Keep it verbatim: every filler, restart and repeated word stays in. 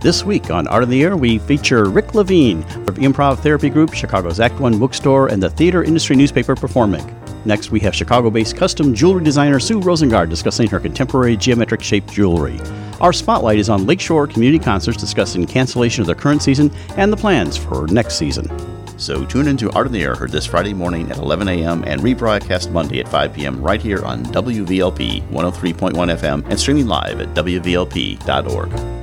This week on Art in the Air, we feature Rick Levine of Improv Therapy Group, Chicago's Act One Bookstore, and the Theater Industry newspaper Performing. Next, we have Chicago-based custom jewelry designer Sue Rosengard discussing her contemporary geometric-shaped jewelry. Our spotlight is on Lakeshore Community Concerts discussing cancellation of the current season and the plans for next season. So tune into Art in the Air, heard this Friday morning at eleven a.m. and rebroadcast Monday at five p.m. right here on W V L P one oh three point one F M and streaming live at W V L P dot org.